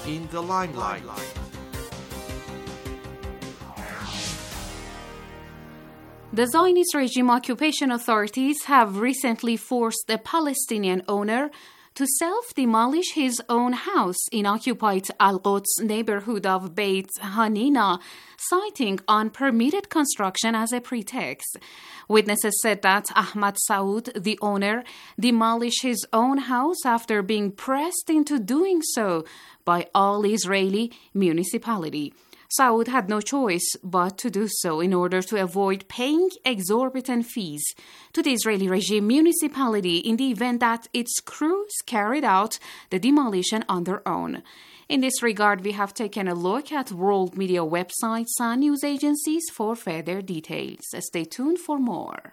in the limelight. The Zionist regime occupation authorities have recently forced a Palestinian owner to self-demolish his own house in occupied Al-Quds neighborhood of Beit Hanina, citing unpermitted construction as a pretext. Witnesses said that Ahmad Saud, the owner, demolished his own house after being pressed into doing so by all-Israeli municipality. Saud had no choice but to do so in order to avoid paying exorbitant fees to the Israeli regime municipality in the event that its crews carried out the demolition on their own. In this regard, we have taken a look at world media websites and news agencies for further details. Stay tuned for more.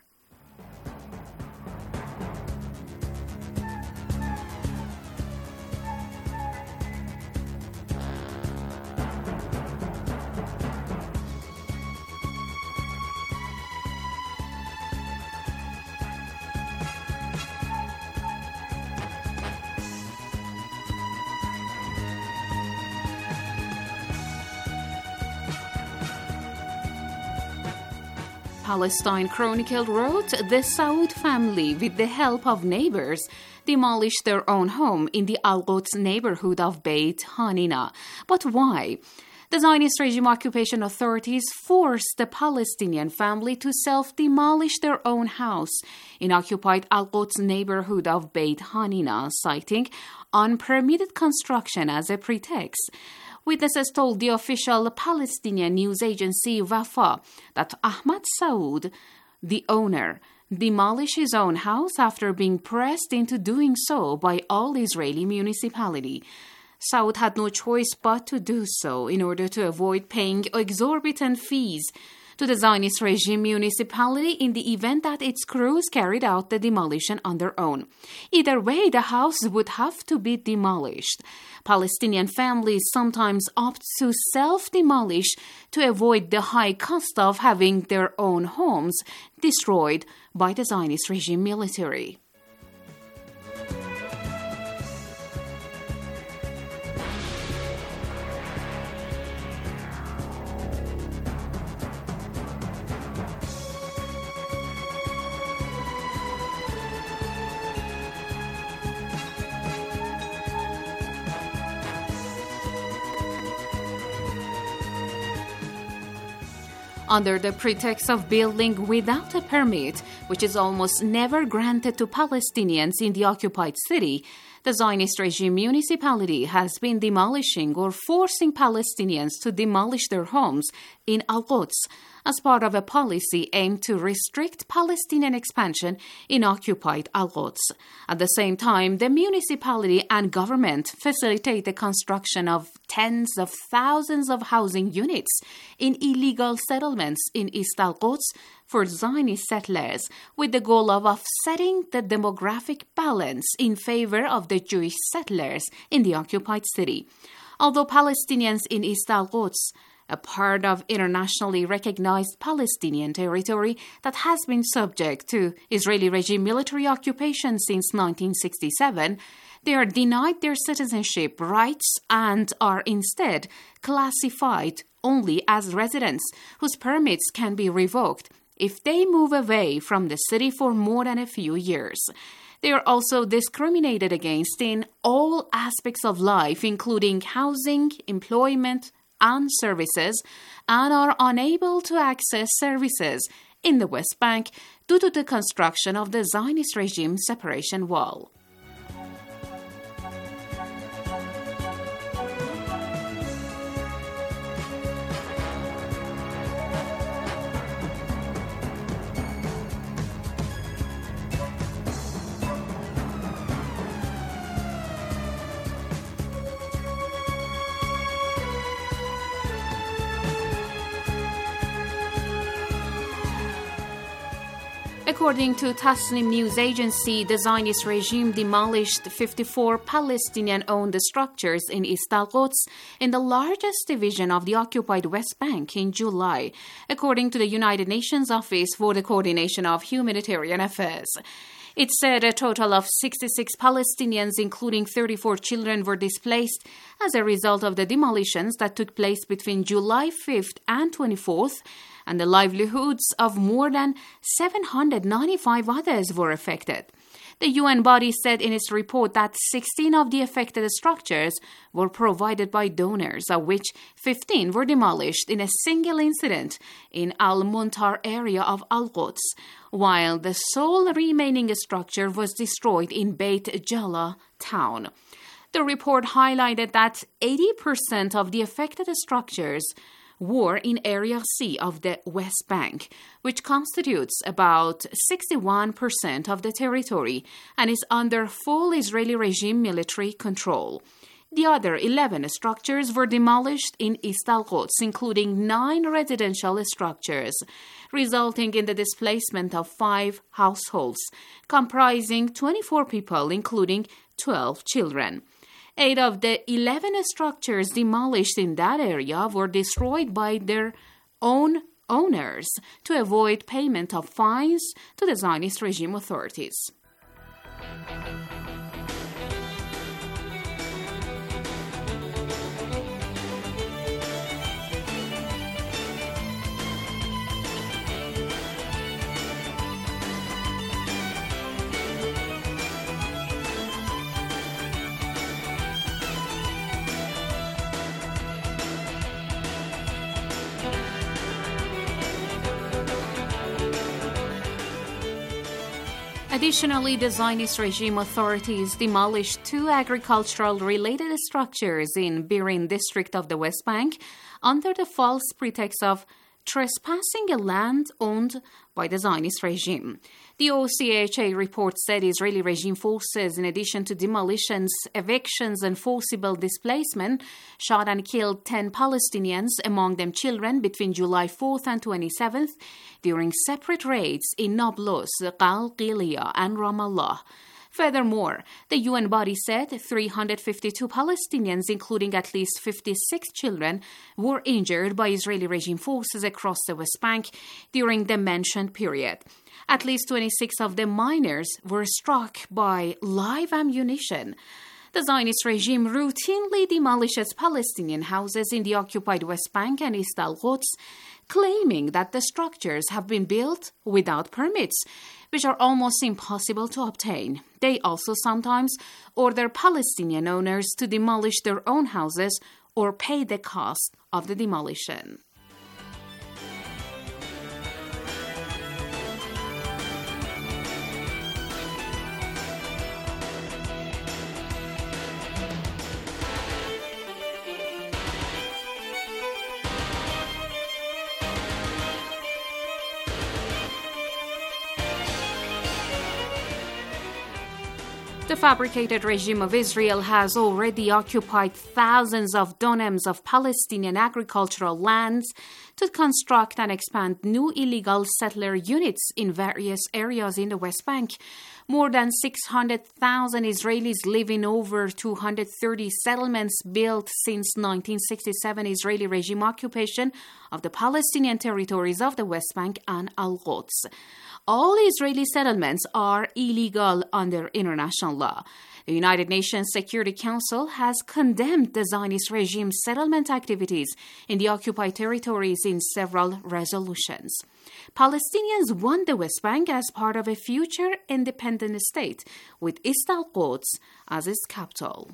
Palestine Chronicle wrote, the Saud family, with the help of neighbors, demolished their own home in the Al-Quds neighborhood of Beit Hanina. But why? The Zionist regime occupation authorities forced the Palestinian family to self-demolish their own house in occupied Al-Quds neighborhood of Beit Hanina, citing unpermitted construction as a pretext. Witnesses told the official Palestinian news agency Wafa that Ahmad Saud, the owner, demolished his own house after being pressed into doing so by all-Israeli municipality. Saud had no choice but to do so in order to avoid paying exorbitant fees to the Zionist regime municipality in the event that its crews carried out the demolition on their own. Either way, the house would have to be demolished. Palestinian families sometimes opt to self-demolish to avoid the high cost of having their own homes destroyed by the Zionist regime military. Under the pretext of building without a permit, which is almost never granted to Palestinians in the occupied city, the Zionist regime municipality has been demolishing or forcing Palestinians to demolish their homes in Al-Quds as part of a policy aimed to restrict Palestinian expansion in occupied Al-Quds. At the same time, the municipality and government facilitate the construction of tens of thousands of housing units in illegal settlements in East Al-Quds for Zionist settlers, with the goal of offsetting the demographic balance in favor of the Jewish settlers in the occupied city. Although Palestinians in East Al-Quds, a part of internationally recognized Palestinian territory that has been subject to Israeli regime military occupation since 1967, they are denied their citizenship rights and are instead classified only as residents whose permits can be revoked if they move away from the city for more than a few years. They are also discriminated against in all aspects of life, including housing, employment, and services, and are unable to access services in the West Bank due to the construction of the Zionist regime separation wall. A According to Tasnim news agency, the Zionist regime demolished 54 Palestinian-owned structures in East Al-Quds in the largest division of the occupied West Bank in July, according to the United Nations Office for the Coordination of Humanitarian Affairs. It said a total of 66 Palestinians, including 34 children, were displaced as a result of the demolitions that took place between July 5th and 24th, and the livelihoods of more than 795 others were affected. The UN body said in its report that 16 of the affected structures were provided by donors, of which 15 were demolished in a single incident in Al-Muntar area of Al-Quds, while the sole remaining structure was destroyed in Beit Jala town. The report highlighted that 80% of the affected structures were in Area C of the West Bank, which constitutes about 61% of the territory and is under full Israeli regime military control. The other 11 structures were demolished in East Al-Quds, including 9 residential structures, resulting in the displacement of 5 households, comprising 24 people, including 12 children. 8 of the 11 structures demolished in that area were destroyed by their own owners to avoid payment of fines to the Zionist regime authorities. Additionally, the Zionist regime authorities demolished 2 agricultural-related structures in Birin district of the West Bank under the false pretext of trespassing a land owned by the Zionist regime. The OCHA report said Israeli regime forces, in addition to demolitions, evictions, and forcible displacement, shot and killed 10 Palestinians, among them children, between July 4th and 27th during separate raids in Nablus, Qalqilia, and Ramallah. Furthermore, the UN body said 352 Palestinians, including at least 56 children, were injured by Israeli regime forces across the West Bank during the mentioned period. At least 26 of the minors were struck by live ammunition. The Zionist regime routinely demolishes Palestinian houses in the occupied West Bank and East Al-Quds, claiming that the structures have been built without permits, which are almost impossible to obtain. They also sometimes order Palestinian owners to demolish their own houses or pay the cost of the demolition. The fabricated regime of Israel has already occupied thousands of dunams of Palestinian agricultural lands to construct and expand new illegal settler units in various areas in the West Bank. More than 600,000 Israelis live in over 230 settlements built since 1967 Israeli regime occupation of the Palestinian territories of the West Bank and Al-Quds. All Israeli settlements are illegal under international law. The United Nations Security Council has condemned the Zionist regime's settlement activities in the occupied territories in several resolutions. Palestinians want the West Bank as part of a future independent state, with East Al-Quds as its capital.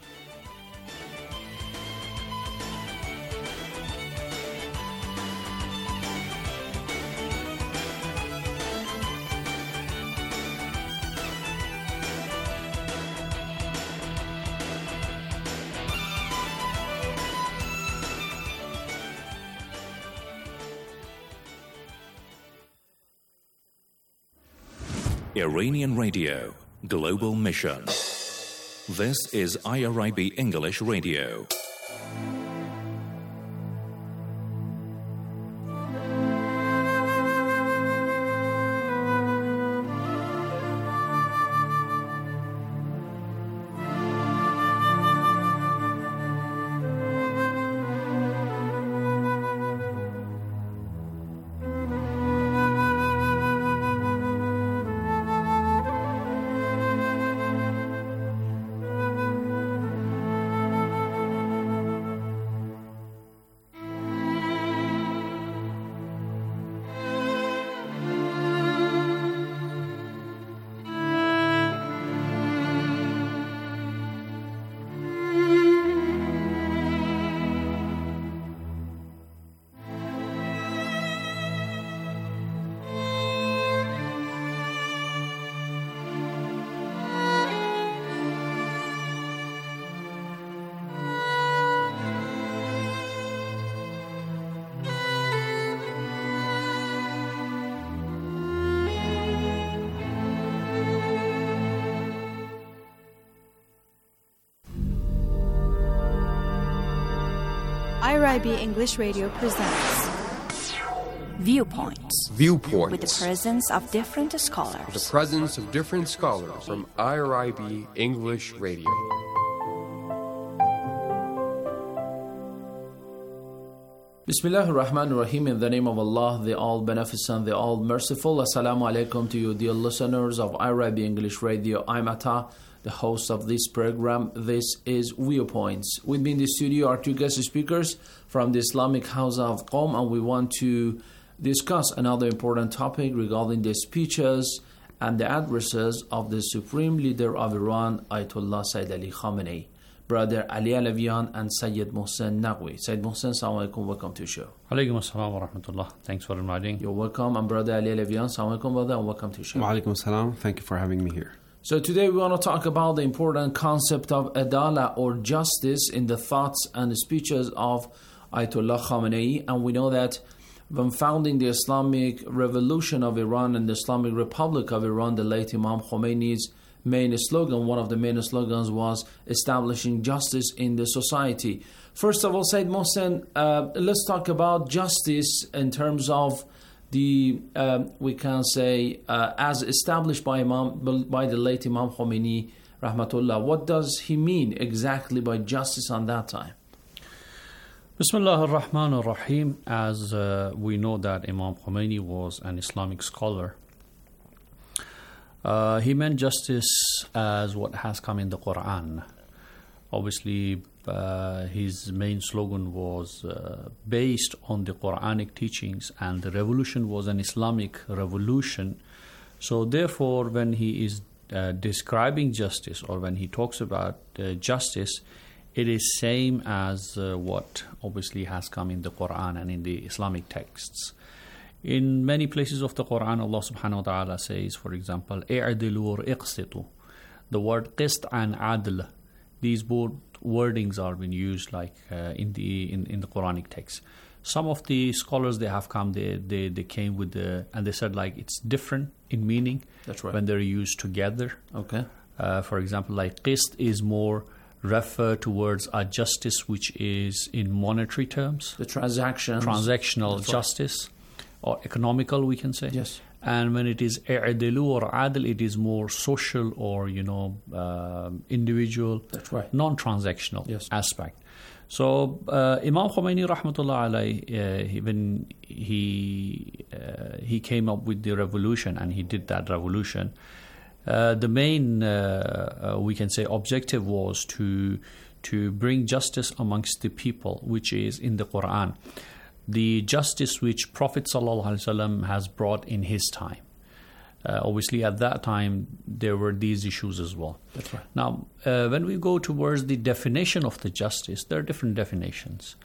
Iranian Radio, Global Mission. This is IRIB English Radio. IRIB English Radio presents Viewpoints. Viewpoints. With the presence of different scholars. The presence of different scholars from IRIB English Radio. Bismillah ar-Rahman ar-Rahim. In the name of Allah, the All-Beneficent, the All-Merciful. Assalamu alaikum to you, dear listeners of IRIB English Radio. I'm Atta, the host of this program. This is Viewpoints. With me in the studio are two guest speakers from the Islamic House of Qom, and we want to discuss another important topic regarding the speeches and the addresses of the Supreme Leader of Iran, Ayatollah Sayyid Ali Khamenei. Brother Ali Alavian and Sayyid Mohsen Naqvi. Sayyid Mohsen, assalamu alaikum, welcome to the show. Alaikum assalam wa rahmatullah. Thanks for inviting. You're welcome. And Brother Ali Alavian, assalamu alaikum, brother, and welcome to the show. Wa alaikum assalam. Thank you for having me here. So today we want to talk about the important concept of adala or justice in the thoughts and the speeches of Ayatollah Khamenei. And we know that when founding the Islamic Revolution of Iran and the Islamic Republic of Iran, the late Imam Khomeini's main slogan, one of the main slogans, was establishing justice in the society. First of all, Sayyid Mohsen, let's talk about justice in terms of the, we can say, as established by the late Imam Khomeini, Rahmatullah. What does he mean exactly by justice on that time? Bismillah ar-Rahman ar-Rahim. As we know that Imam Khomeini was an Islamic scholar, he meant justice as what has come in the Quran. Obviously, his main slogan was based on the Quranic teachings, and the revolution was an Islamic revolution. So therefore, when he is describing justice, or when he talks about justice, it is same as what obviously has come in the Quran and in the Islamic texts. In many places of the Quran, Allah subhanahu wa ta'ala says, for example, اِعْدِلُوا وَإِقْسِطُوا. The word qist and adl, these both wordings are being used like in the Quranic text. Some of the scholars, they have come, they came with and they said like it's different in meaning. That's right. When they're used together. Okay. For example, like qist is more refer towards a justice which is in monetary terms. The transactional That's justice. Right. Or economical, we can say. Yes. And when it is i'dilu or adl, it is more social or, individual, that's right, non-transactional aspect. So Imam Khomeini, rahmatullah alayhi, when he came up with the revolution and he did that revolution, the main, we can say, objective was to bring justice amongst the people, which is in the Quran. The justice which Prophet ﷺ has brought in his time. Obviously, at that time, there were these issues as well. That's right. Now, when we go towards the definition of the justice, there are different definitions.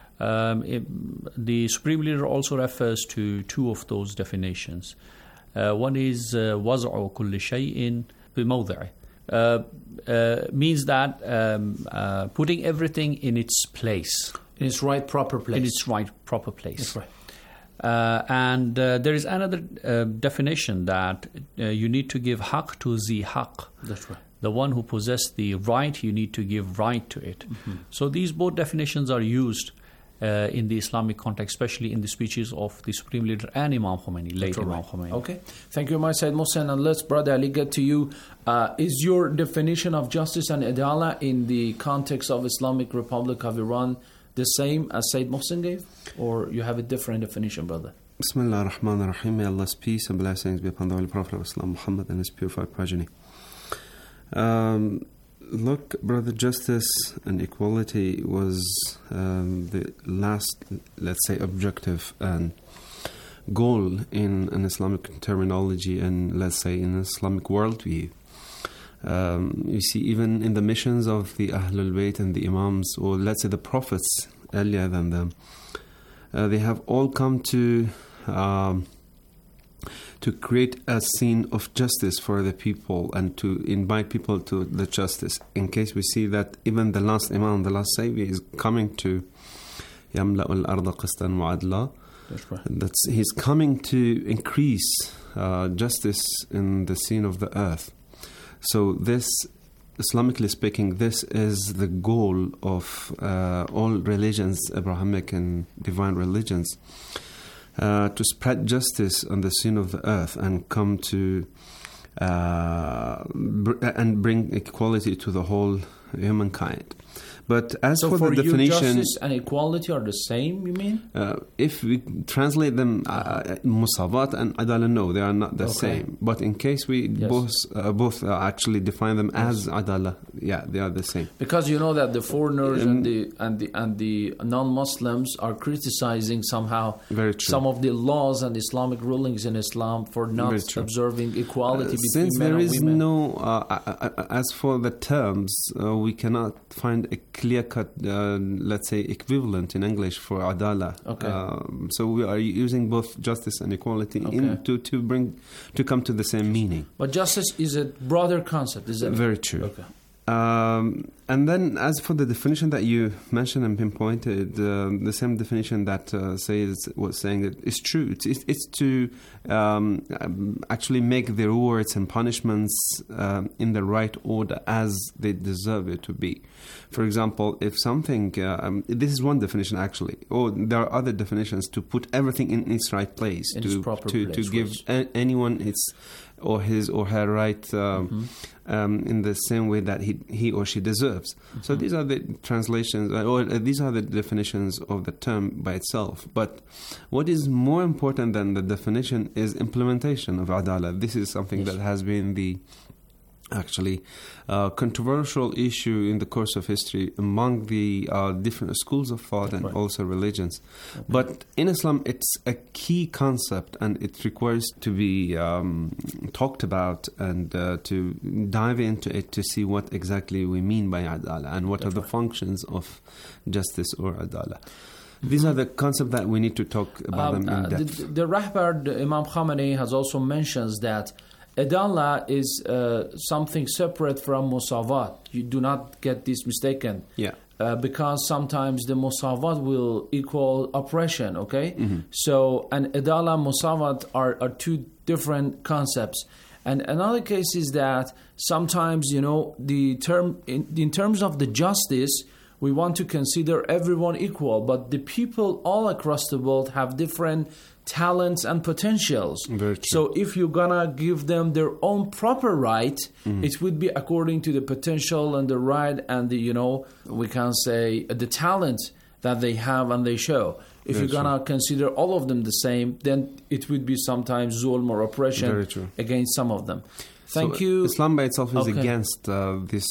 The Supreme Leader also refers to two of those definitions. One is وَضْعُ كُلِّ شَيْءٍ بِمَوْضِعِهِ. Means that putting everything in its place. In its right, proper place. In its right, proper place. That's right. And there is another definition that you need to give haqq to zi haqq. That's right. The one who possesses the right, you need to give right to it. Mm-hmm. So these both definitions are used in the Islamic context, especially in the speeches of the Supreme Leader and Imam Khomeini, late Imam Khomeini. Okay. Thank you, my Sayyid Mohsen. And let's, Brother Ali, get to you. Is your definition of justice and adala in the context of Islamic Republic of Iran the same as Sayyid Mohsen gave? Or you have a different definition, brother? Bismillah ar-Rahman ar-Rahim. May Allah's peace and blessings be upon the Holy Prophet of Islam, Muhammad, and his purified progeny. Look, brother, justice and equality was the last, let's say, objective and goal in an Islamic terminology and, let's say, in an Islamic worldview. You see, even in the missions of the Ahlul Bayt and the Imams, or let's say the prophets earlier than them, they have all come to create a scene of justice for the people and to invite people to the justice. In case we see that even the last Imam, the last Savior, is coming to يَمْلَأُ الْأَرْضَ قِسْطًا وَعَدْلًا. That's right. He's coming to increase justice in the scene of the earth. So this Islamically speaking, this is the goal of all religions, Abrahamic and divine religions, to spread justice on the scene of the earth and come to and bring equality to the whole humankind. But as So for the you, definition, justice and equality are the same, you mean? if we translate them, musawat and adala, no, they are not the Okay. same. But in case we Yes. both actually define them as adala, yeah, they are the same. Because you know that the foreigners and the non-Muslims are criticizing somehow Very true. some of the laws and Islamic rulings in Islam for not Very true. observing equality between Since men there and is women. as for the terms, we cannot find a clear-cut, let's say, equivalent in English for adala. Okay. So we are using both justice and equality Okay. to come to the same meaning. But justice is a broader concept, is it? Very true. Okay. And then, as for the definition that you mentioned and pinpointed, the same definition that was saying that is true. It's to actually make the rewards and punishments in the right order as they deserve it to be. For example, if something, this is one definition actually, or there are other definitions to put everything in its right place, In its proper place, to give anyone its or his or her right in the same way that he or she deserves. So these are the translations, or these are the definitions of the term by itself. But what is more important than the definition is implementation of adala. This is something that has been the actually controversial issue in the course of history among the different schools of thought and also religions. But in Islam, it's a key concept, and it requires to be talked about and to dive into it to see what exactly we mean by adala and what are the functions of justice or adala. These are the concepts that we need to talk about them in depth. The Rahbar, the Imam Khamenei, has also mentions that adala is something separate from musawat. You do not get this mistaken. Yeah. Because sometimes the musawat will equal oppression, okay? So, and adala, musawat are two different concepts. And another case is that sometimes, the term, in terms of the justice, we want to consider everyone equal, but the people all across the world have different talents and potentials. Very true. So if you're gonna give them their own proper right, it would be according to the potential and the right and the, we can say, the talent that they have and they show. If Very you're gonna consider all of them the same, then it would be sometimes zulm or oppression Very true. against some of them. Thank So you. Islam by itself is Okay. against this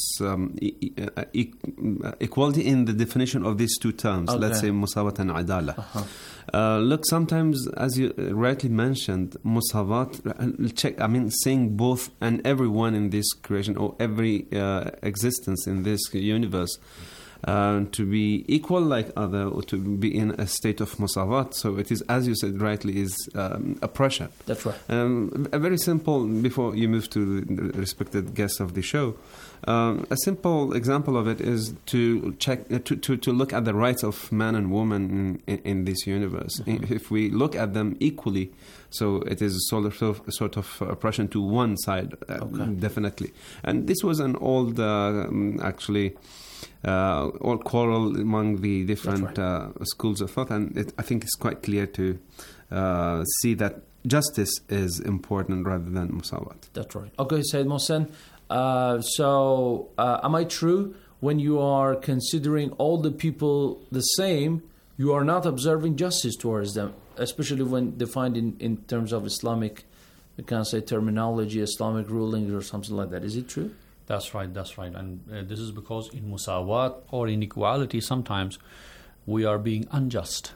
equality in the definition of these two terms. Okay. Let's say musawat and adala. Look, sometimes, as you rightly mentioned, musawat, saying both and everyone in this creation or every existence in this universe to be equal like other, or to be in a state of musawat. So it is, as you said rightly, is oppression. That's right. A very simple, before you move to the respected guest of the show, a simple example of it is to check to look at the rights of man and woman in this universe. If we look at them equally, so it is a sort of oppression to one side, definitely. And this was an old, actually, old quarrel among the different schools of thought, and I think it's quite clear to see that justice is important rather than musawat. That's right. Okay, Sayyid Mohsen. So, am I true when you are considering all the people the same, you are not observing justice towards them, especially when defined in terms of Islamic, we can say terminology, Islamic rulings or something like that. Is it true? That's right. And this is because in musawat or inequality, sometimes we are being unjust.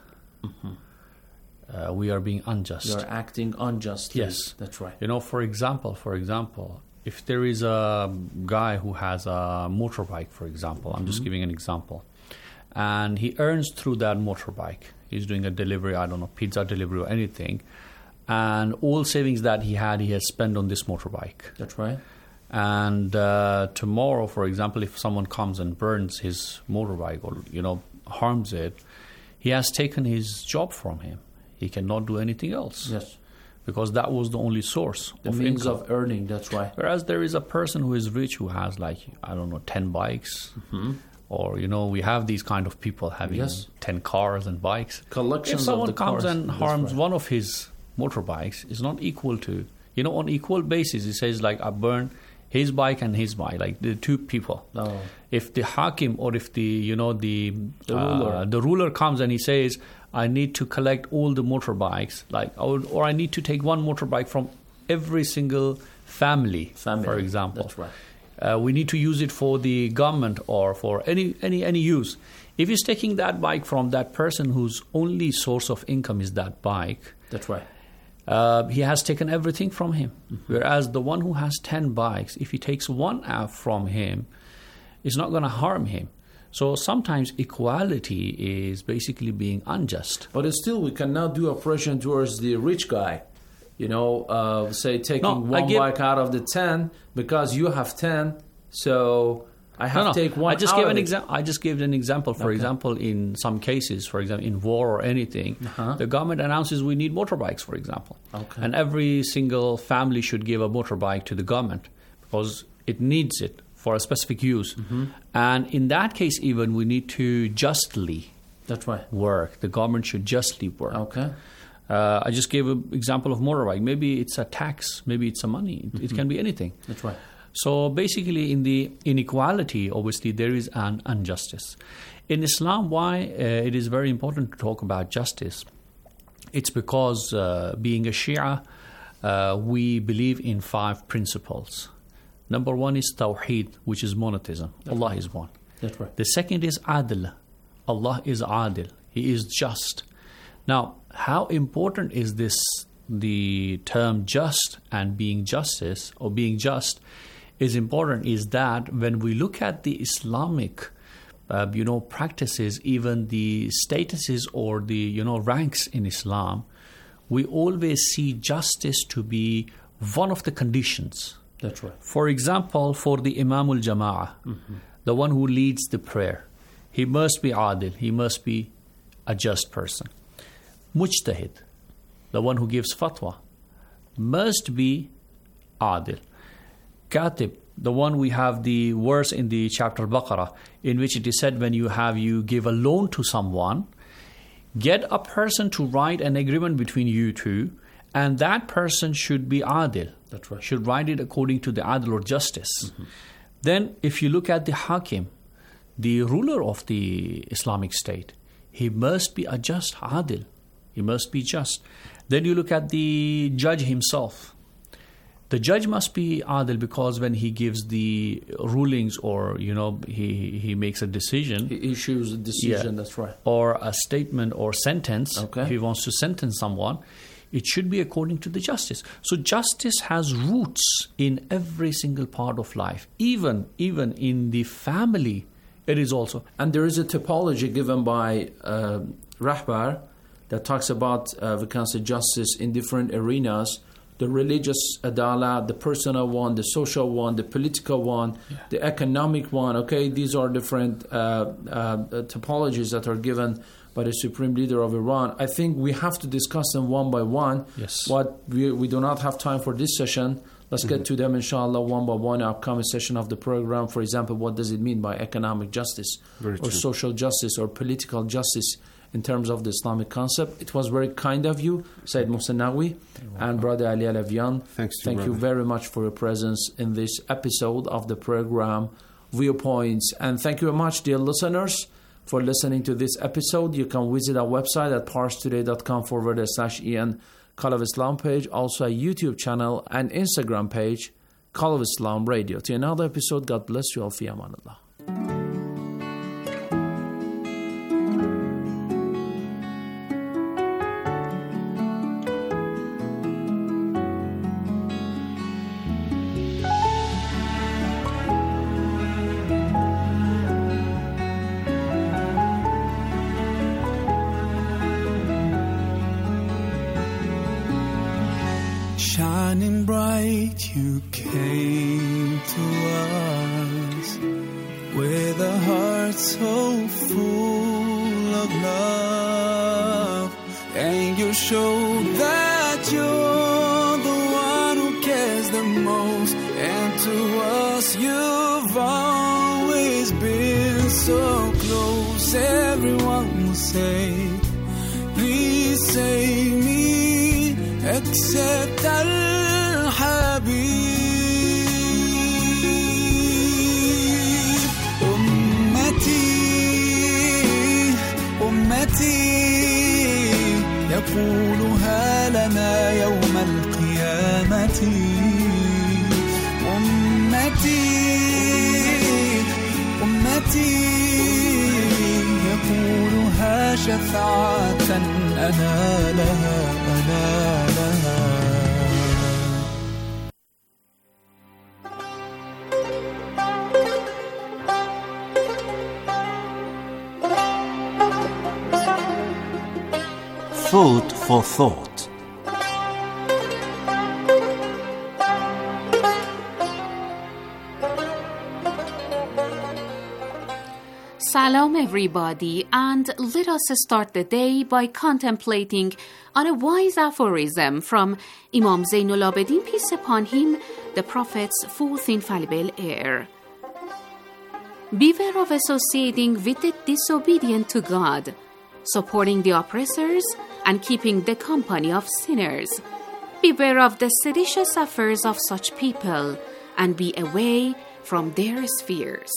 We are being unjust. You are acting unjustly. Yes. That's right. For example, if there is a guy who has a motorbike, for example, I'm just giving an example, and he earns through that motorbike. He's doing a delivery, I don't know, pizza delivery or anything, and all savings that he has spent on this motorbike. That's right. And tomorrow, for example, if someone comes and burns his motorbike or, harms it, he has taken his job from him. He cannot do anything else. Yes. because that was the only source The of means income. of earning, that's right. Whereas there is a person who is rich who has 10 bikes, or we have these kind of people having Yes. 10 cars and bikes. Collections If someone of the comes cars. and That's harms right. one of his motorbikes, it's not equal to, on equal basis. He says I burn his bike and his bike, like the two people. Oh. If the hakim or if the ruler. the ruler comes and he says, I need to collect all the motorbikes, or I need to take one motorbike from every single family, for example. That's right. We need to use it for the government or for any use. If he's taking that bike from that person whose only source of income is that bike, That's right. he has taken everything from him. Whereas the one who has 10 bikes, if he takes one app from him, it's not going to harm him. So sometimes equality is basically being unjust. But still, we can now do oppression towards the rich guy. Say taking bike out of the 10 because you have 10, so I have to take one. I just out gave of an it. example. I just gave an example. For example, in some cases, for example, in war or anything, the government announces we need motorbikes, for example, and every single family should give a motorbike to the government because it needs it for a specific use. And in that case, even we need to justly That's right. work. The government should justly work. Okay. I just gave an example of motorbike. Maybe it's a tax. Maybe it's a money. It can be anything. That's right. So basically, in the inequality, obviously, there is an injustice. In Islam, why it is very important to talk about justice? It's because being a Shia, we believe in 5 principles. Number 1 is Tawheed, which is monotheism. Allah is one. That's right. The second is Adl. Allah is Adil. He is just. Now, how important is this, the term just and being justice or being just is important is that when we look at the Islamic practices, even the statuses or the ranks in Islam, we always see justice to be one of the conditions. That's right. For example, for the Imam al-Jama'ah, the one who leads the prayer, he must be adil, he must be a just person. Mujtahid, the one who gives fatwa, must be adil. Katib, the one we have the verse in the chapter Baqarah, in which it is said when you give a loan to someone, get a person to write an agreement between you two, and that person should be adil. That's right. Should write it according to the adl or justice. Then if you look at the hakim, the ruler of the Islamic state, he must be a just adil. He must be just. Then you look at the judge himself. The judge must be adil because when he gives the rulings or, he makes a decision. He issues a decision, that's right. Or a statement or sentence, Okay. if he wants to sentence someone, it should be according to the justice. So justice has roots in every single part of life. Even in the family, it is also. And there is a typology given by Rahbar that talks about, we can say, justice in different arenas. The religious adala, the personal one, the social one, the political one, the economic one. Okay, these are different typologies that are given by the Supreme Leader of Iran. I think we have to discuss them one by one. Yes. What we do not have time for this session. Let's get to them, inshallah, one by one in our upcoming session of the program. For example, what does it mean by economic justice or social justice or political justice in terms of the Islamic concept? It was very kind of you, Sayyid Mohsen Naqvi and Brother Ali Alavian. Thank you very much for your presence in this episode of the program Viewpoints. And thank you very much, dear listeners, for listening to this episode. You can visit our website at parstoday.com/en Call of Islam page, also a YouTube channel and Instagram page, Call of Islam Radio. To another episode, God bless you all. Fi amanillah. Shining bright, you came to us with a heart so full of love, and you showed that you're to us. You've always been so close. Everyone will say, please save me, except Al-Habib. أمتي يقولها لنا يوم القيامة. أمتي يقولها شفاعة أنا لها. Food for thought. Salam everybody, and let us start the day by contemplating on a wise aphorism from Imam Zainul Abidin, peace upon him, the Prophet's fourth infallible heir. Beware of associating with the disobedient to God, supporting the oppressors, and keeping the company of sinners. Beware of the seditious affairs of such people, and be away from their spheres.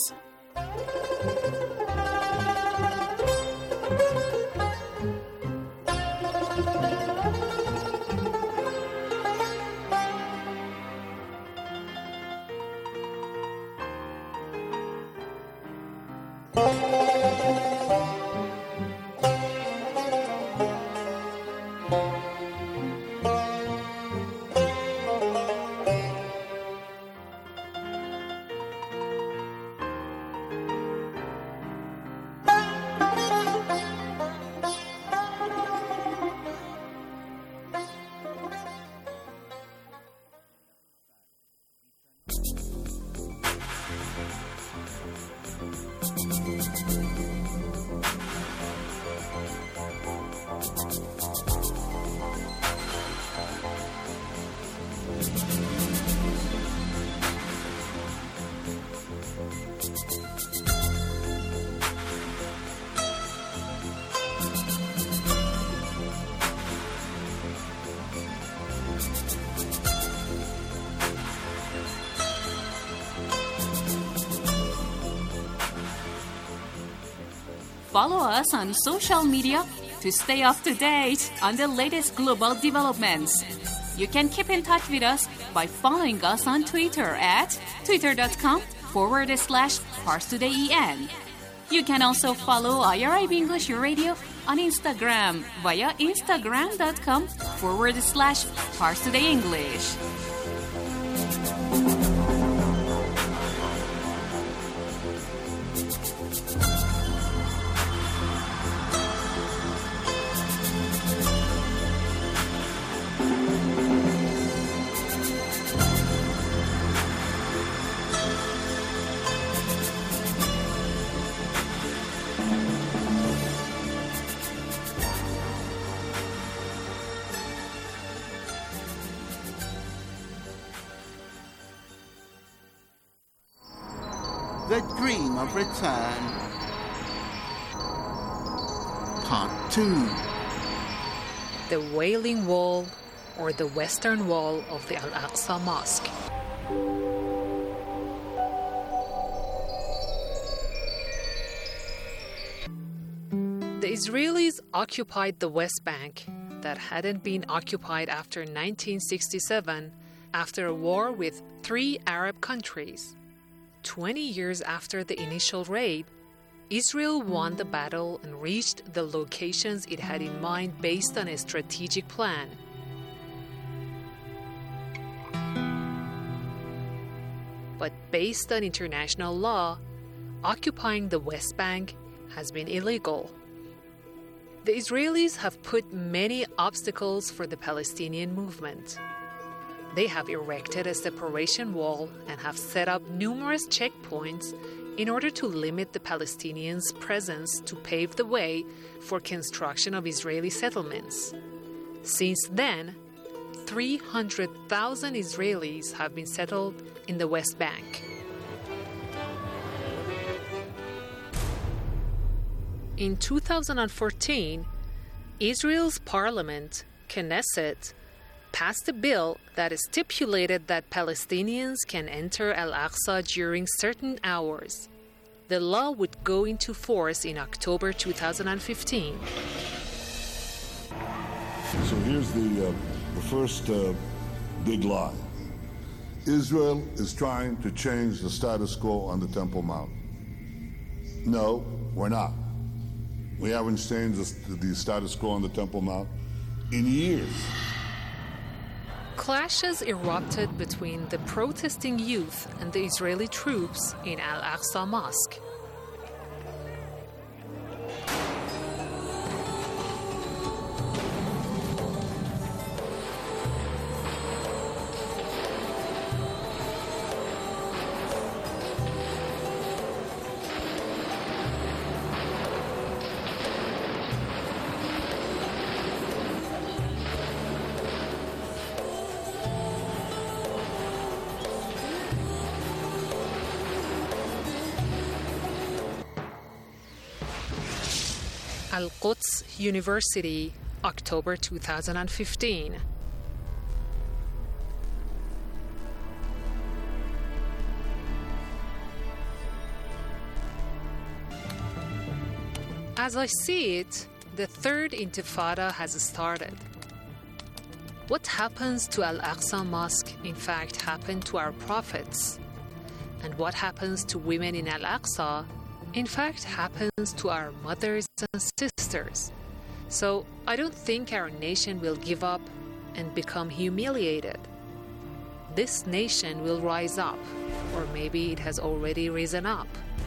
Follow us on social media to stay up to date on the latest global developments. You can keep in touch with us by following us on Twitter at twitter.com/ParsTodayEN. You can also follow IRIB English Radio on Instagram via instagram.com/ParsTodayEnglish. The Dream of Return. Part 2. The Wailing Wall, or the Western Wall of the Al-Aqsa Mosque. The Israelis occupied the West Bank that hadn't been occupied after 1967, after a war with 3 Arab countries. 20 years after the initial raid, Israel won the battle and reached the locations it had in mind based on a strategic plan. But based on international law, occupying the West Bank has been illegal. The Israelis have put many obstacles for the Palestinian movement. They have erected a separation wall and have set up numerous checkpoints in order to limit the Palestinians' presence to pave the way for construction of Israeli settlements. Since then, 300,000 Israelis have been settled in the West Bank. In 2014, Israel's parliament, Knesset, passed a bill that stipulated that Palestinians can enter Al-Aqsa during certain hours. The law would go into force in October 2015. So here's the first big lie. Israel is trying to change the status quo on the Temple Mount. No, we're not. We haven't changed the status quo on the Temple Mount in years. Clashes erupted between the protesting youth and the Israeli troops in Al-Aqsa Mosque. Al-Quds University, October 2015. As I see it, the third Intifada has started. What happens to Al-Aqsa Mosque, in fact, happened to our prophets. And what happens to women in Al-Aqsa, in fact, happens to our mothers and sisters. So I don't think our nation will give up and become humiliated. This nation will rise up, or maybe it has already risen up.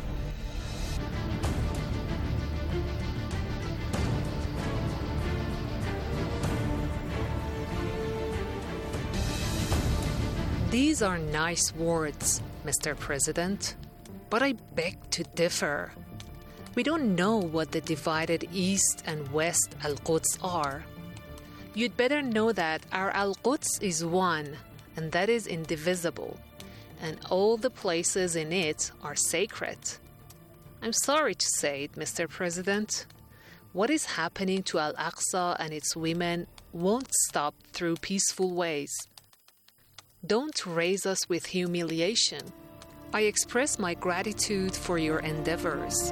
These are nice words, Mr. President. But I beg to differ. We don't know what the divided East and West Al-Quds are. You'd better know that our Al-Quds is one, and that is indivisible, and all the places in it are sacred. I'm sorry to say it, Mr. President. What is happening to Al-Aqsa and its women won't stop through peaceful ways. Don't raise us with humiliation. I express my gratitude for your endeavors.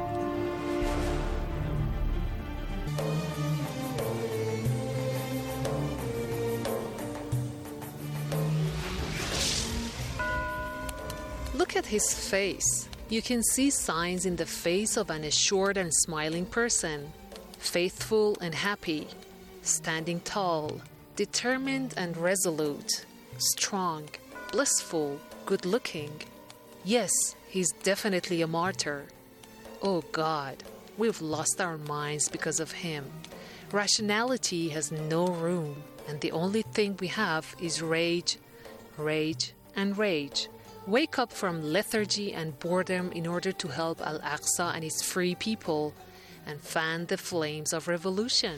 Look at his face. You can see signs in the face of an assured and smiling person, faithful and happy, standing tall, determined and resolute, strong, blissful, good-looking. Yes, he's definitely a martyr. Oh God, we've lost our minds because of him. Rationality has no room, and the only thing we have is rage, rage, and rage. Wake up from lethargy and boredom in order to help Al-Aqsa and its free people and fan the flames of revolution.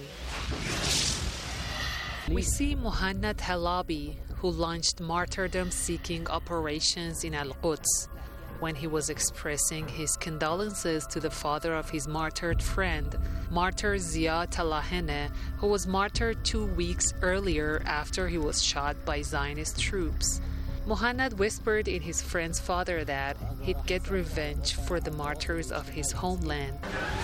We see Muhannad Halabi, who launched martyrdom-seeking operations in Al-Quds, when he was expressing his condolences to the father of his martyred friend, Martyr Zia Talahene, who was martyred 2 weeks earlier after he was shot by Zionist troops. Muhannad whispered in his friend's father that he'd get revenge for the martyrs of his homeland.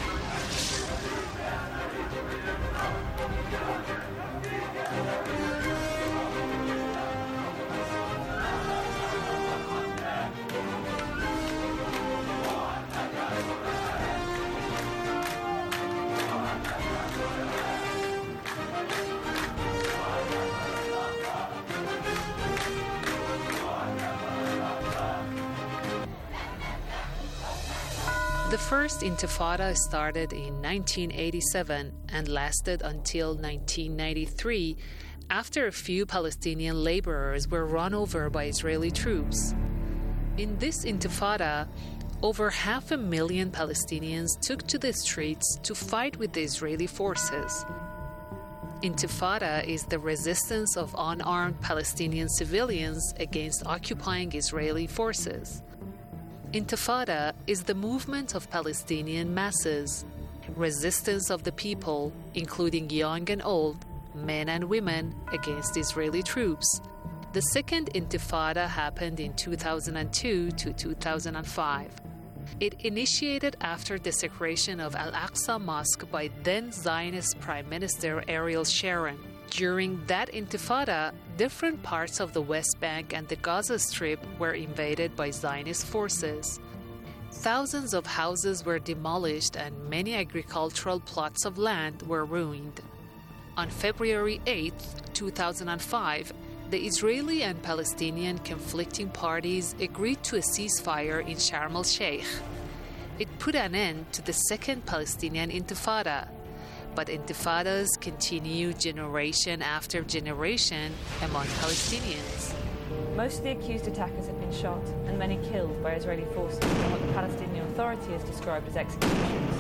The first Intifada started in 1987 and lasted until 1993, after a few Palestinian laborers were run over by Israeli troops. In this Intifada, over 500,000 Palestinians took to the streets to fight with the Israeli forces. Intifada is the resistance of unarmed Palestinian civilians against occupying Israeli forces. Intifada is the movement of Palestinian masses, resistance of the people, including young and old, men and women, against Israeli troops. The second Intifada happened in 2002 to 2005. It initiated after desecration of Al-Aqsa Mosque by then Zionist Prime Minister Ariel Sharon. During that Intifada, different parts of the West Bank and the Gaza Strip were invaded by Zionist forces. Thousands of houses were demolished and many agricultural plots of land were ruined. On February 8, 2005, the Israeli and Palestinian conflicting parties agreed to a ceasefire in Sharm el-Sheikh. It put an end to the second Palestinian Intifada, but intifadas continue generation after generation among Palestinians. Most of the accused attackers have been shot and many killed by Israeli forces in what the Palestinian Authority has described as executions.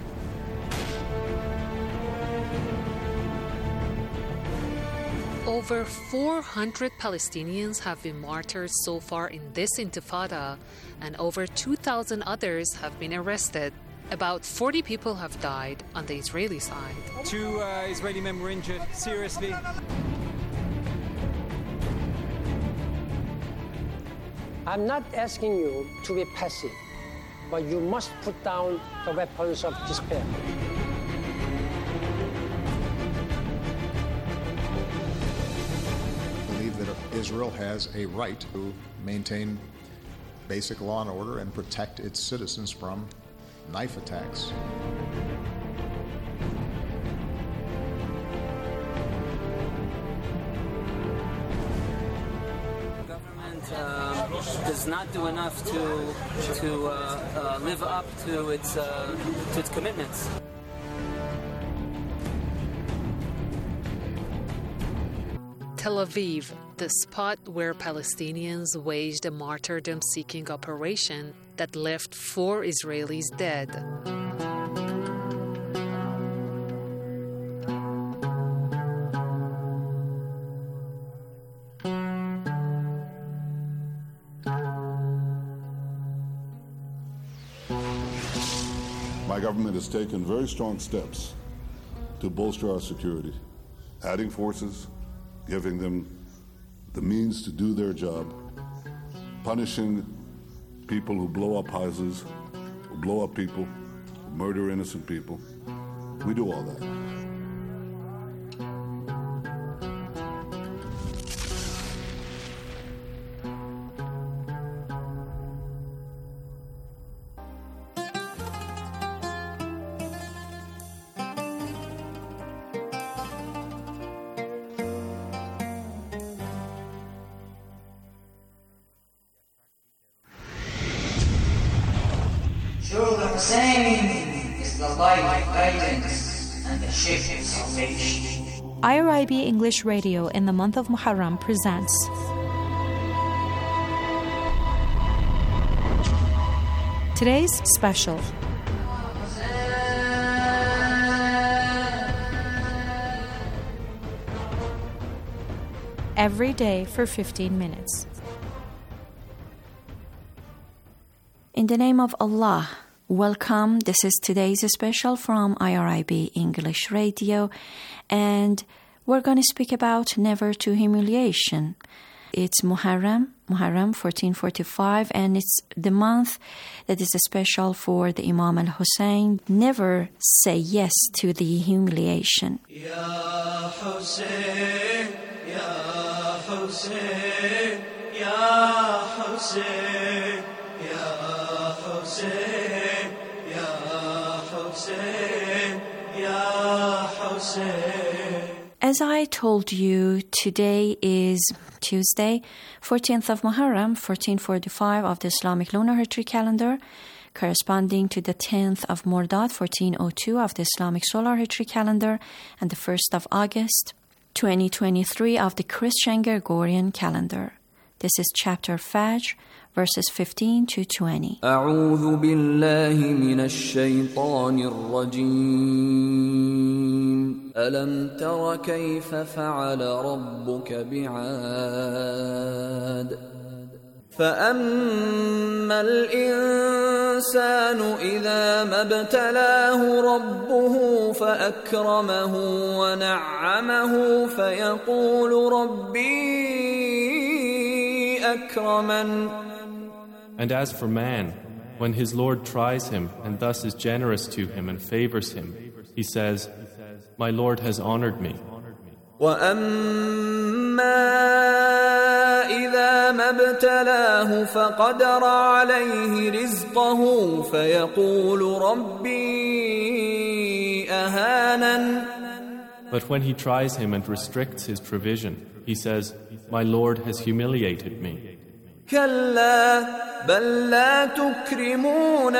Over 400 Palestinians have been martyred so far in this Intifada, and over 2,000 others have been arrested. About 40 people have died on the Israeli side. 2 Israeli men were injured seriously. I'm not asking you to be passive, but you must put down the weapons of despair. Israel has a right to maintain basic law and order and protect its citizens from knife attacks. The government does not do enough to live up to its commitments. Tel Aviv, the spot where Palestinians waged a martyrdom-seeking operation that left 4 Israelis dead. My government has taken very strong steps to bolster our security, adding forces, giving them the means to do their job, punishing people who blow up houses, who blow up people, who murder innocent people. We do all that. Surely Hussein is the light of guidance and the ship of salvation. IRIB English Radio in the month of Muharram presents today's special. Every day for 15 minutes. In the name of Allah, welcome. This is today's special from IRIB English Radio, and we're going to speak about never to humiliation. It's Muharram 1445, and it's the month that is special for the Imam al-Hussein. Never say yes to the humiliation. Ya Hussein, Ya Hussein, Ya Hussein, Ya Hussein, Ya Hussein, Ya Hussein. As I told you, today is Tuesday, 14th of Muharram, 1445 of the Islamic lunar Hijri calendar, corresponding to the 10th of Mordad, 1402 of the Islamic solar Hijri calendar, and the 1st of August, 2023 of the Christian Gregorian calendar. This is chapter Fajr, verses 15 to 20. أعوذ بالله من الشيطان الرجيم ألم تر كيف فعل ربك بعاد فأما الإنسان إذا ما ابتلاه ربه فأكرمه ونعمه فيقول ربي أكرمن. And as for man, when his Lord tries him and thus is generous to him and favors him, he says, my Lord has honored me. وَأَمَّا إِذَا مَا ابْتَلَاهُ فَقَدَرَ عَلَيْهِ رِزْقَهُ فَيَقُولُ رَبِّي أَهَانَنِ. But when he tries him and restricts his provision, he says, my Lord has humiliated me. كَلَّا بَل لَّا تُكْرِمُونَ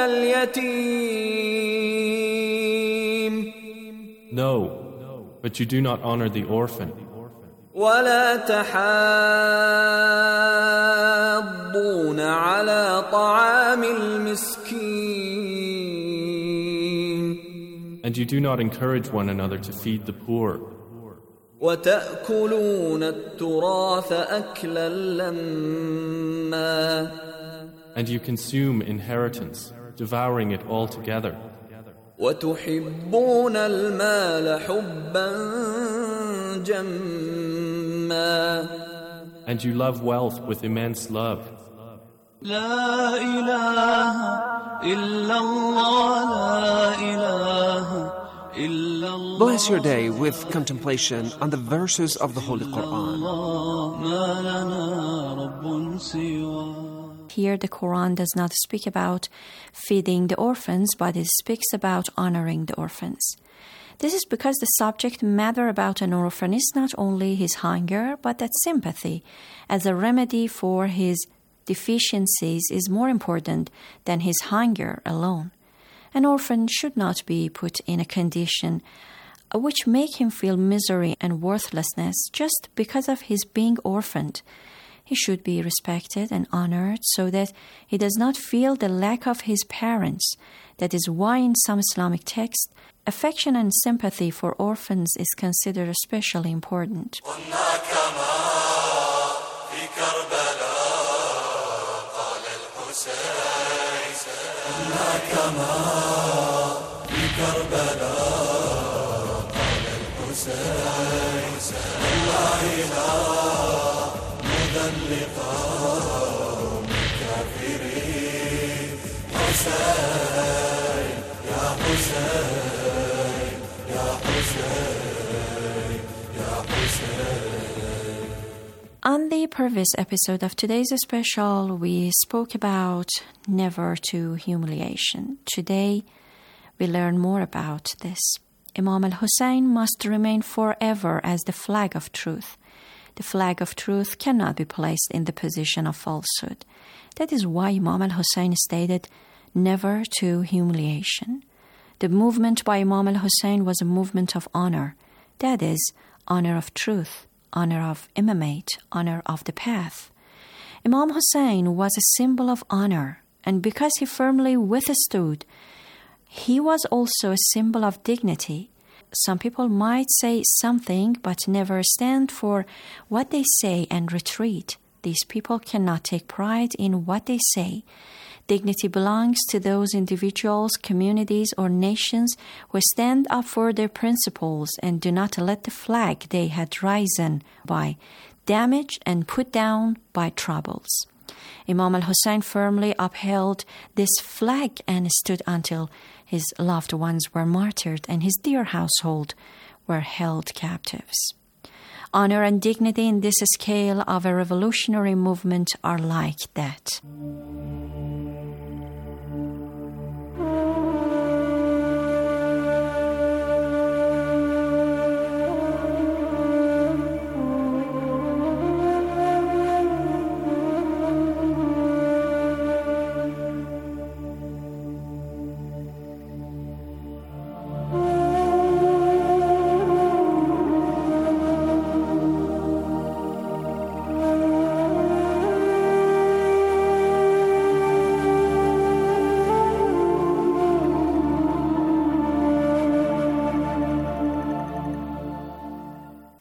الْيَتِيمَ. No, but you do not honor the orphan. وَلَا تَحَاضُّونَ عَلَى طَعَامِ الْمِسْكِينِ. And you do not encourage one another to feed the poor. وَتَأْكُلُونَ التُّرَاثَ أَكْلًا لَمًّا. And you consume inheritance, devouring it all together. وَتُحِبُّونَ الْمَالَ حُبًّا جَمًّا. And you love wealth with immense love. لا إله إلا الله لا إله إلا الله. Bless your day with contemplation on the verses of the Holy Quran. ما لنا رب سواه. Here the Quran does not speak about feeding the orphans, but it speaks about honoring the orphans. This is because the subject matter about an orphan is not only his hunger, but that sympathy as a remedy for his deficiencies is more important than his hunger alone. An orphan should not be put in a condition which make him feel misery and worthlessness just because of his being orphaned. He should be respected and honored so that he does not feel the lack of his parents. That is why in some Islamic texts, affection and sympathy for orphans is considered especially important. On the previous episode of today's special, we spoke about never to humiliation. Today, we learn more about this. Imam al-Hussein must remain forever as the flag of truth. The flag of truth cannot be placed in the position of falsehood. That is why Imam al-Hussein stated, never to humiliation. The movement by Imam al-Hussein was a movement of honor. That is, honor of truth, honor of imamate, honor of the path. Imam Hussein was a symbol of honor, and because he firmly withstood, he was also a symbol of dignity. Some people might say something but never stand for what they say and retreat. These people cannot take pride in what they say. Dignity belongs to those individuals, communities, or nations who stand up for their principles and do not let the flag they had risen by damaged and put down by troubles. Imam al-Hussein firmly upheld this flag and stood until his loved ones were martyred and his dear household were held captives. Honor and dignity in this scale of a revolutionary movement are like that.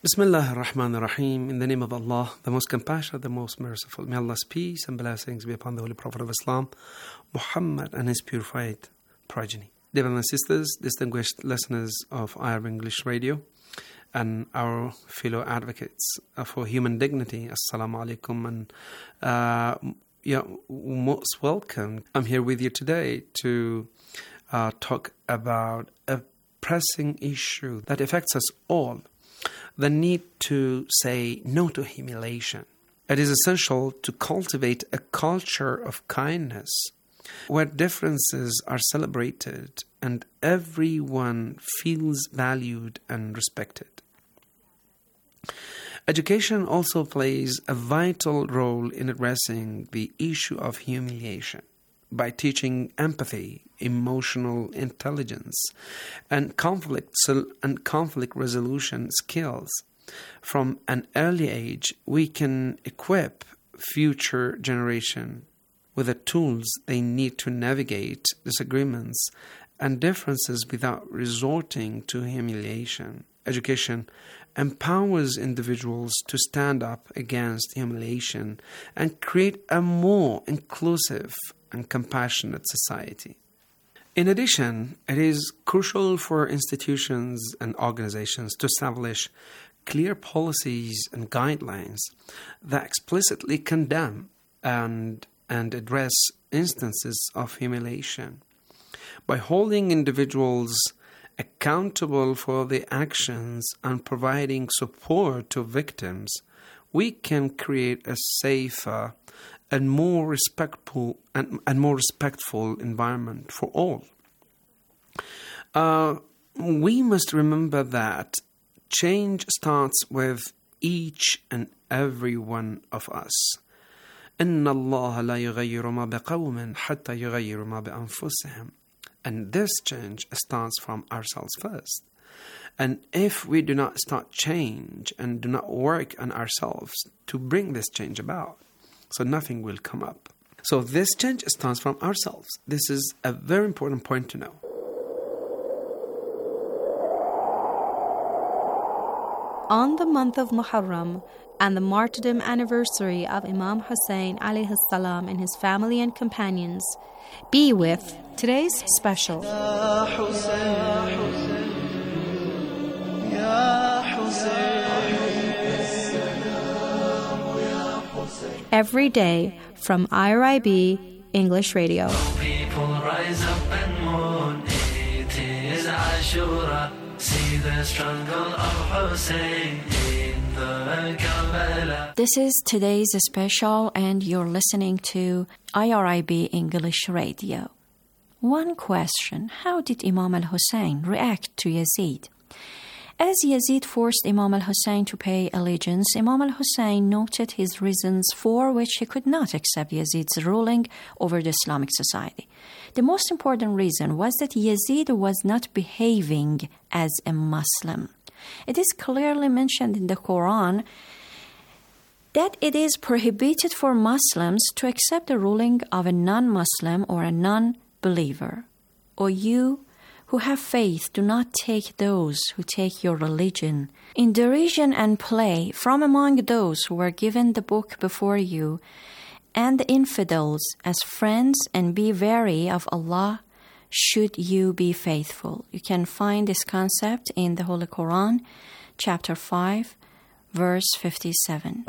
Bismillah ar-Rahman ar-Rahim. In the name of Allah, the most compassionate, the most merciful. May Allah's peace and blessings be upon the Holy Prophet of Islam, Muhammad, and his purified progeny. Dear brothers and sisters, distinguished listeners of IRB English Radio, and our fellow advocates for human dignity, Assalamu alaikum, and most welcome. I'm here with you today to talk about a pressing issue that affects us all. The need to say no to humiliation. It is essential to cultivate a culture of kindness where differences are celebrated and everyone feels valued and respected. Education also plays a vital role in addressing the issue of humiliation by teaching empathy, emotional intelligence, and conflict resolution skills. From an early age, we can equip future generation with the tools they need to navigate disagreements and differences without resorting to humiliation. Education empowers individuals to stand up against humiliation and create a more inclusive and compassionate society. In addition, it is crucial for institutions and organizations to establish clear policies and guidelines that explicitly condemn and address instances of humiliation. By holding individuals accountable for their actions and providing support to victims, we can create a safer and more respectful environment for all. We must remember that change starts with each and every one of us. إِنَّ اللَّهَ لَا يُغَيِّرُ مَا بِقَوْمٍ حَتَّى يُغَيِّرُ مَا بِأَنفُسِهِمْ. And this change starts from ourselves first. And if we do not start change and do not work on ourselves to bring this change about, so nothing will come up. So this change starts from ourselves. This is a very important point to know. On the month of Muharram and the martyrdom anniversary of Imam Hussein alayhi salam and his family and companions, be with today's special. Every day from IRIB English Radio. People rise up and mourn. It is Ashura. See the struggle of Hussein in the Karbala. This is today's special, and you're listening to IRIB English Radio. One question: how did Imam al-Hussein react to Yazid? As Yazid forced Imam al-Hussein to pay allegiance, Imam al-Hussein noted his reasons for which he could not accept Yazid's ruling over the Islamic society. The most important reason was that Yazid was not behaving as a Muslim. It is clearly mentioned in the Quran that it is prohibited for Muslims to accept the ruling of a non-Muslim or a non-believer. O you who have faith, do not take those who take your religion in derision and play from among those who were given the book before you and the infidels as friends, and be wary of Allah should you be faithful. You can find this concept in the Holy Quran, chapter 5, verse 57.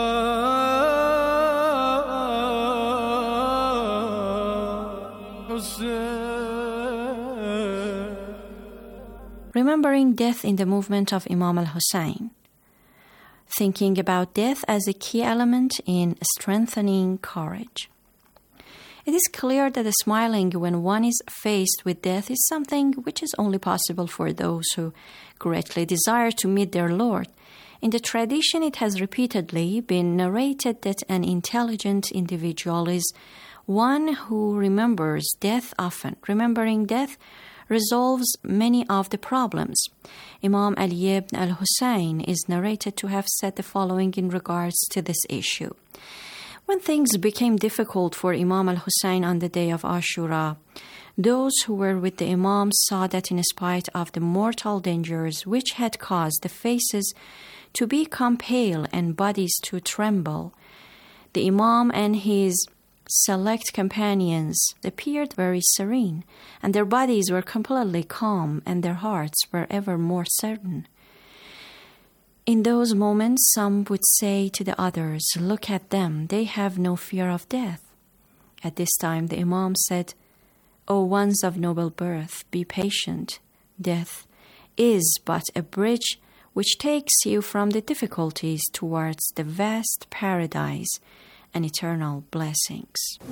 Remembering death in the movement of Imam al-Hussein. Thinking about death as a key element in strengthening courage. It is clear that smiling when one is faced with death is something which is only possible for those who greatly desire to meet their Lord. In the tradition, it has repeatedly been narrated that an intelligent individual is one who remembers death often. Remembering death resolves many of the problems. Imam Ali ibn al-Hussein is narrated to have said the following in regards to this issue. When things became difficult for Imam al-Hussein on the day of Ashura, those who were with the Imam saw that in spite of the mortal dangers which had caused the faces to become pale and bodies to tremble. The Imam and his select companions appeared very serene, and their bodies were completely calm, and their hearts were ever more certain. In those moments, some would say to the others, "Look at them, they have no fear of death." At this time, the Imam said, "O ones of noble birth, be patient. Death is but a bridge which takes you from the difficulties towards the vast paradise and eternal blessings."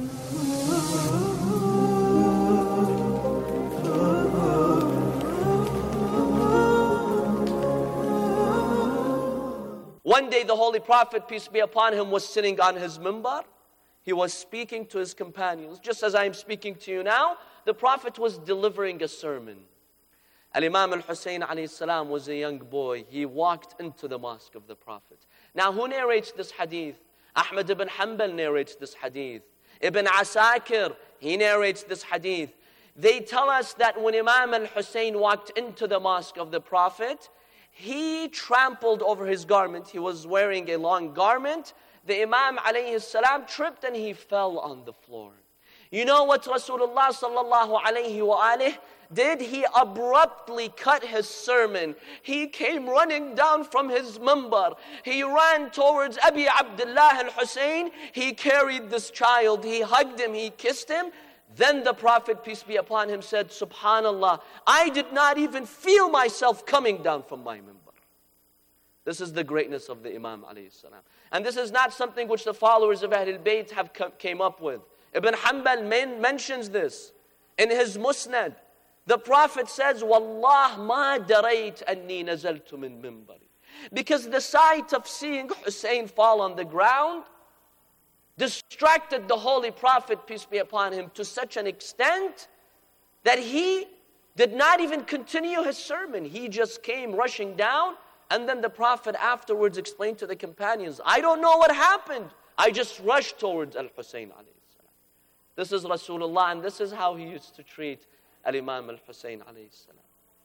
One day the Holy Prophet, peace be upon him, was sitting on his mimbar. He was speaking to his companions. Just as I am speaking to you now, the Prophet was delivering a sermon. Al-Imam al-Hussein alayhi salam was a young boy. He walked into the mosque of the Prophet. Now who narrates this hadith? Ahmad ibn Hanbal narrates this hadith. Ibn Asakir, he narrates this hadith. They tell us that when Imam al-Hussein walked into the mosque of the Prophet, he trampled over his garment. He was wearing a long garment. The Imam alayhi salam tripped and he fell on the floor. You know what Rasulullah sallallahu alayhi wa alihi did? He abruptly cut his sermon. He came running down from his mimbar. He ran towards Abi Abdullah al-Hussein. He carried this child. He hugged him. He kissed him. Then the Prophet, peace be upon him, said, "Subhanallah, I did not even feel myself coming down from my mimbar." This is the greatness of the Imam alayhi salam. And this is not something which the followers of Ahlul Bayt have came up with. Ibn Hanbal mentions this in his Musnad. The Prophet says, "Wallah ma darayt anni nazaltu min mimbari." Because the sight of seeing Hussein fall on the ground distracted the Holy Prophet, peace be upon him, to such an extent that he did not even continue his sermon. He just came rushing down, and then the Prophet afterwards explained to the companions, "I don't know what happened. I just rushed towards Al-Hussein alayhi salam." This is Rasulullah, and this is how he used to treat Al-Imam Al-Hussein alayhi salam.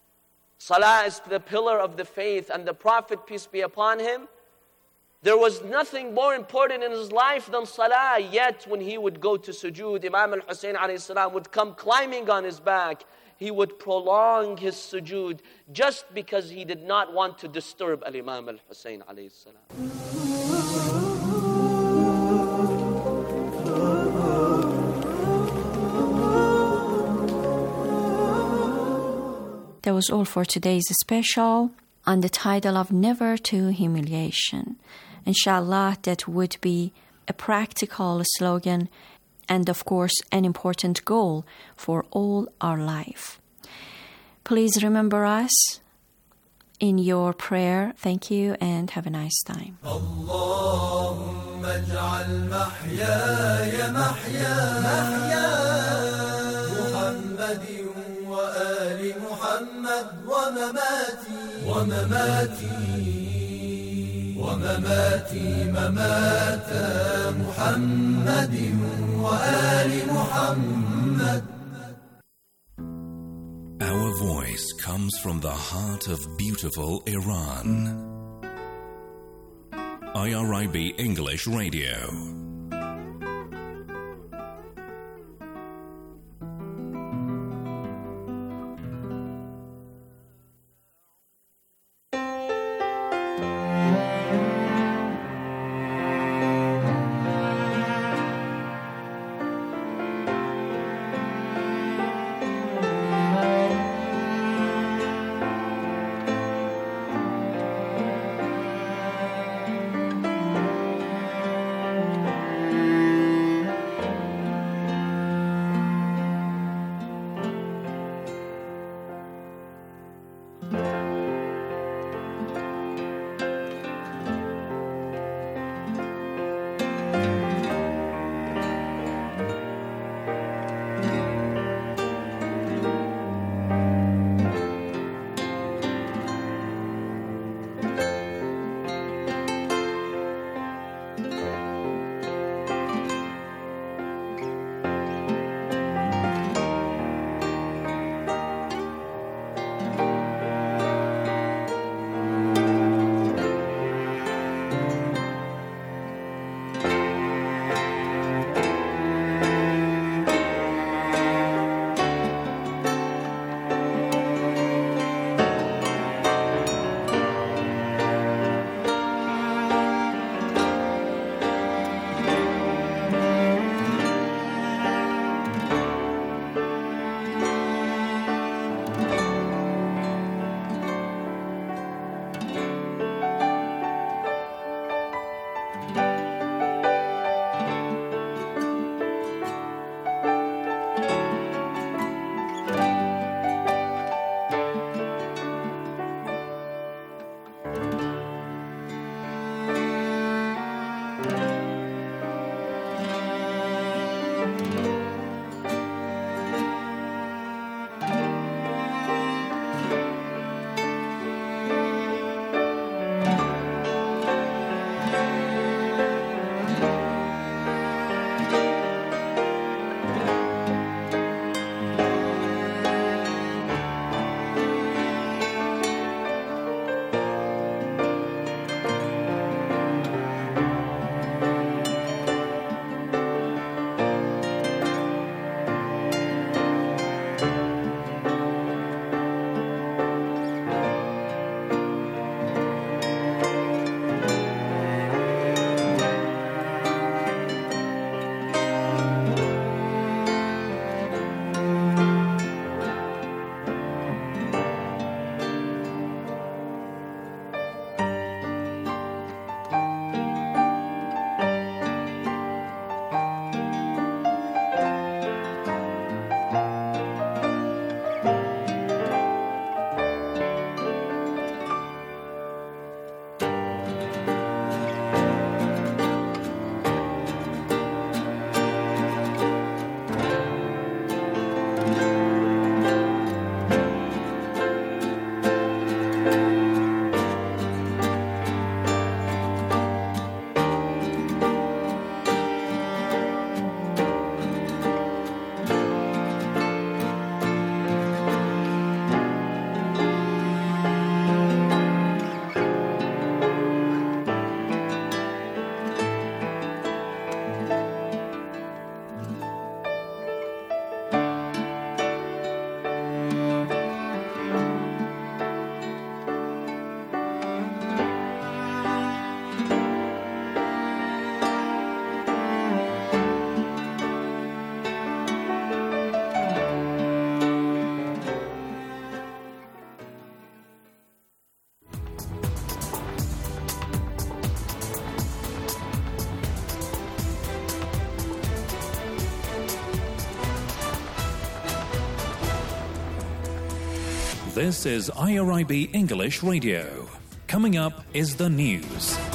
Salah is the pillar of the faith, and the Prophet, peace be upon him, there was nothing more important in his life than salah. Yet when he would go to sujood, Imam al-Hussein alayhi salam would come climbing on his back. He would prolong his sujood just because he did not want to disturb al-Imam al-Hussein alayhi salam. That was all for today's special on the title of Never to Humiliation. Inshallah, that would be a practical slogan and, of course, an important goal for all our life. Please remember us in your prayer. Thank you and have a nice time. اللهم اجعل محياي محيا محمد وآل محمد ومماتي ممات محمد وآل محمد. Our voice comes from the heart of beautiful Iran. IRIB English Radio. This is IRIB English Radio. Coming up is the news.